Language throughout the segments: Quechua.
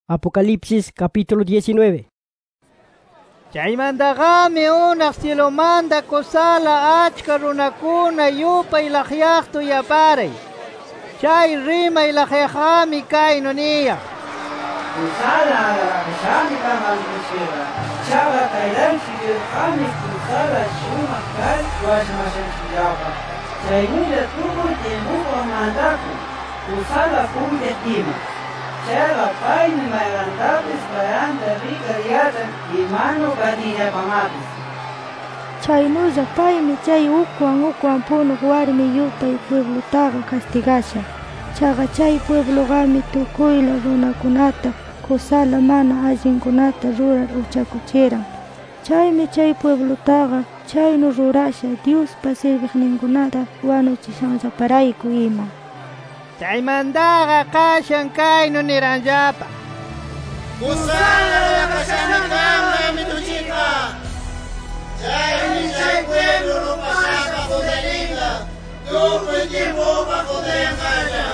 Apocalipsis capítulo 19. Chaymandaqami unaq cielomanta kusala achka runakuna yupay laqyaqtu yaparay. Chay rimay laqyaqami kaynu niyaq: Kusala alaqashami kamankushira, chaqa kayranchikirqami kusala shumaq kay washmashanchikllapa. Chaynulla tukuy tiempuqa mantaku kusala punkiq ima. Chaqa paymi mayrantapis paranta rikar yachan imanu kanillapamapis. Chaynulla paymi chay ukwan punuq warmi yupay pueblutaqa castigasha. Chaqa chay puebluqami tukuyla runakunata kusala mana allinkunata rurar uchakuchiran. Chaymi chay pueblutaqa chaynu rurasha Diospa sirviqninkunata wanuchishanllaparayku ima. Chaymantaqa qashan kaynu niranllapa: Kusala alaqashamanqa mituchika. Chaymi chay pueblo rupashapa judelinqa tukuy tiempupa judeyanqalla.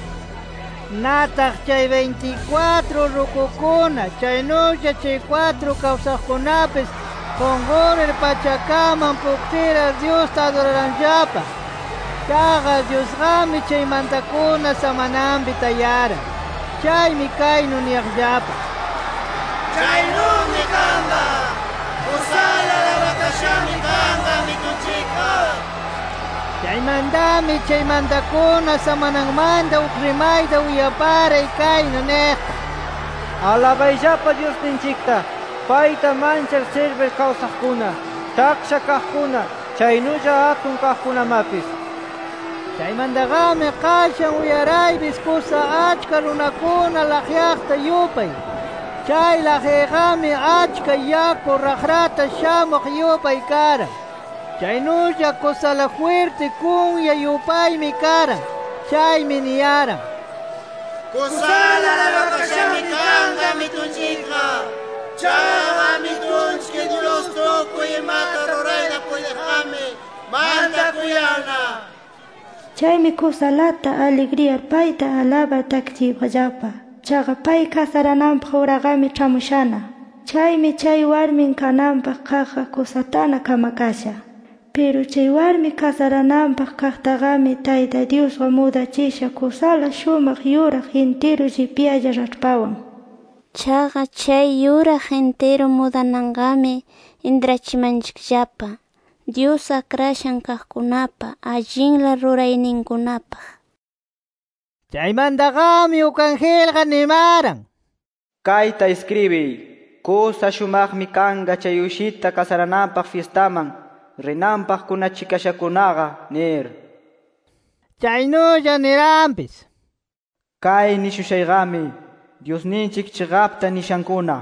Nataq chay 24 rukukuna chaynulla chay 4 kawsaqkunapis qunqurir pachakaman puqtirar Diosta adoraranllapa. Chaqa Diosqami chay mantakuna samananpi tayaran. Chaymi kaynu niyaqllapa: Chaynumi kanqa, kusala alaqashami kanqa mituchika. Chaymantami chay mantakuna samananmanta uk rimayta uyaparay kaynu niqta: Alabayllapa Diosninchikta, payta manchar sirver kawsaqkuna, taksha kaqkuna, chaynulla atun kaqkunamapis. Chaymantaqami qashan uyaraybis kusa achka runakuna laqyaqta yupay. Chay laqyaqami achka yaku raqrata shamuq yupay karan. Chaynulla kusala fuerte kunya yupaymi karan. Chaymi niyaran: Kusala alaqashami kanqa mituchika. Chaqa mitunchik Dios tukuy imata rurayta puytiqmi mantakuyana. Chaymi kusalata alegría payta alabar takchipallapa. Chaqa pay kasarananpaq uraqami chamushana. Chaymi chay warmin kananpaq qaqa kusatana kamakasha. Pero chay warmi kasarananpaq kaqtaqami Tayta Diosqa mudachisha kusala shumaq yuraq entero llipyalla rachpawan. Chaqa chay yuraq entero mudananqami intrachimanchikllapa Dios akrashan kaqkunapa allinla rurayninkunapaq. Chaymantaqami uk angelqa nimaran: Kayta escribiy, kusa shumaqmi kanqa chay ushita kasarananpaq fiestaman rinanpaq kunachikashakunaqa nir. Chaynulla niranpis: Kay nishushayqami Diosninchik chiqapta nishankuna.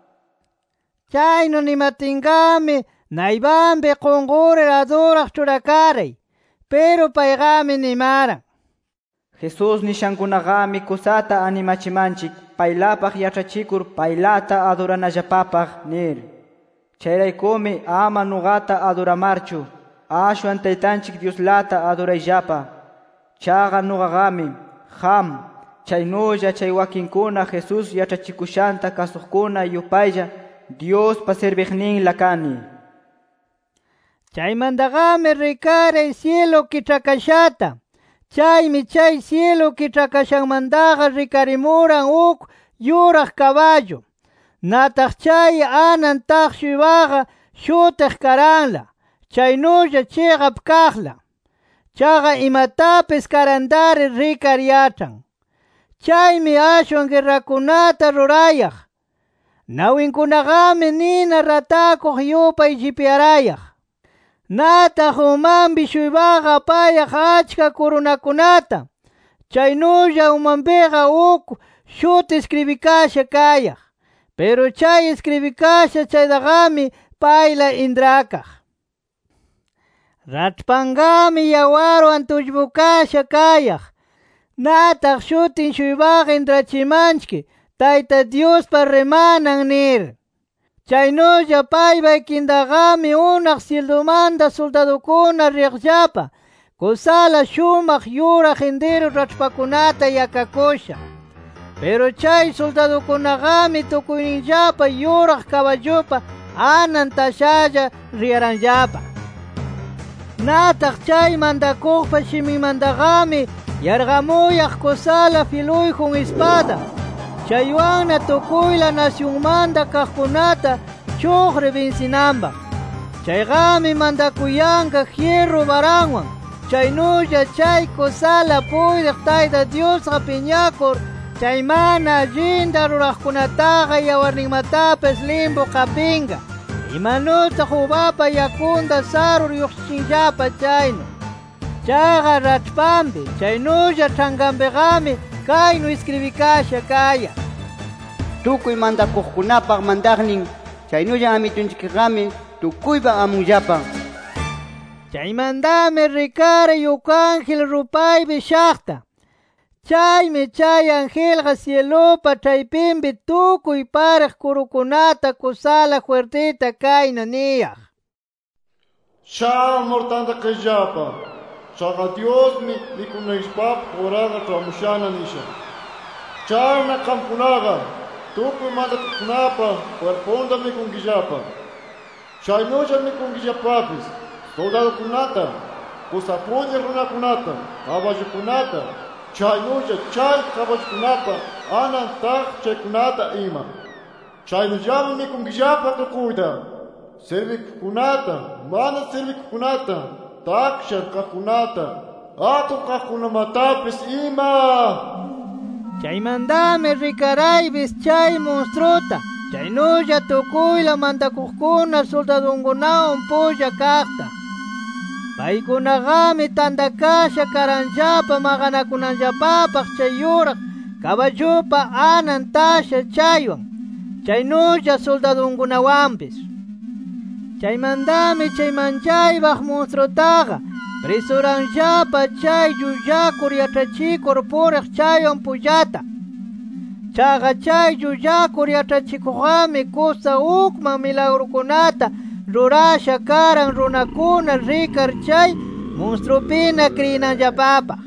Chaynu nimatinqami naypanpi qunqurir aduraq churakaray. Pero payqami nimaran: Jesus nishankunaqami kusata animachimanchik paylapaq yachachikur paylata aduranallapapaq nir. Chayraykumi ama nuqata aduramarchu, ashwan Taytanchik Dioslata adurayllapa. Chaqa nuqaqami qam chaynulla chay wakinkuna Jesus yachachikushanta kasuqkuna yupaylla Diospa sirviqninla kani. Chaymantaqami rikaray cielo kich'akashata. Chaymi chay cielo kich'akashanmantaqa rikarimuran uk yuraq caballo. Nataq chay anan taqshuywaqa shutiq karanla. Chaynulla chiqap kaqla. Chaqa imatapis karantari rikar yachan. Chaymi ashwan guerrakunata rurayaq. Nawinkunaqami nina ratakuq yupay llipyarayaq. Nataq umanpi shuywaqa apayaq achka kurunakunata. Chaynulla umanpiqa uk shuti escribikasha kayaq. Pero chay escribikasha chaydaqami payla intrakaq. Rachpanqami yawarwan tullpukasha kayaq. Nataq shutin shuywaqa intrachimanchik Tayta Diospa rimanan nir. Chaynulla paypa ikintaqami unaq cielomanta soldadukuna riqllapa kusala shumaq yuraq entero rachpakunata yakakusha. Pero chay soldadukunagami tukuyninllapa yuraq caballupa anan tashalla riyaranllapa. Nataq chay mandakuqpa shimimandaqami yarqamuyaq kusala filuyjun espada. Chaywanna tukuyla nacionmanta kaqkunata chuqri vincinambaq. Chaygami mandakuyanqa hierro baranwan. Chaynulla chay kusala puydiq Tayta Diosqa piñakur chay mana allinta ruraqkunataqa yawarninmatapis limpu qapinqa. Imanutaq ubapa yakunda sarur lluqsichinllapa chaynu. Chaqa rachpampi chaynulla ch'ankanpiqami kaynu escribikasha kaya. Tukuy mandakuqkunapaq mandaqnin chaynulla amitunchikqami tukuypa amunllapa. Chaymandami rikari yuk ángel rupaypi shaqta. Chaymi chay angelqa cielupa chaypinpi tukuy pariq kurukunata kusala fuertita kayna niyaq. Shamurtantaqillapa, chaqa Diosmi mikunaypaq horaqa ch'amushana nisha. Chayna qamkunaqa tukuy mandakuqkunapa cuerpunta mikunkillapa. Chaynulla mikunkillapapis soldadukunata, kusapuni runakunata, caballukunata, chaynulla chay caballukunapa anan taq chaykunata ima. Chaynullami mikunkillapa tukuyta, servikukunata, mana servikukunata, taksha kaqkunata, atun kaqkunamatapis ima. Chaymandami rikaraypis chay monstruta, chaynulla tukuyla mandakuqkuna soldadunkunawan pulla kaqta. Paykunaqami tandakasha karanllapa maqanakunanllapapaq chay yuraq caballupa anan tasha chaywan, chaynulla soldadunkunawanpis. Chaymandami chay manchaypaq monstrutaqa prisuranllapa chay llullakur yach'achikur puriq chaywan pullata. Chaqa chay llullakur yach'achikuqami kusa ukman milagrukunata rurasha karan runakuna rikar chay monstrupina kriyinanllapapaq.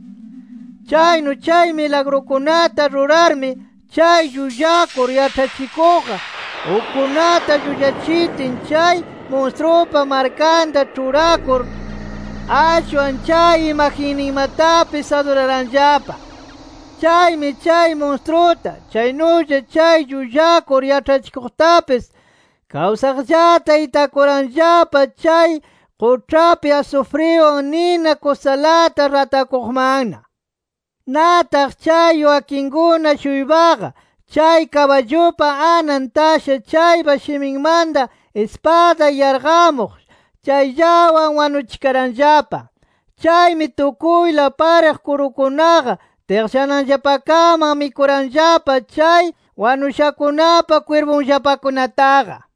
Chaynu chay milagrukunata rurarmi chay llullakur yach'achikuqqa ukkunata llullachitin chay monstrupa markanta churakur ashwan chay imajinnimatapis aduraranllapa. Chaymi chay monstruta chaynulla chay llullakur yach'achikuqtapis kawsaqllata itakuranllapa chay quch'api azufriwan nina kusalata ratakuqmanna. Nataq chay wakinkuna shuypaqa chay caballupa anan tasha chaypa shiminmanta espada yarqamuq chayllawan wanuchikaranllapa. Chaymi tukuyla pariq kurukunaqa tiqshananllapakaman mikuranllapa chay wanushakunapa cuerpunllapakunataqa.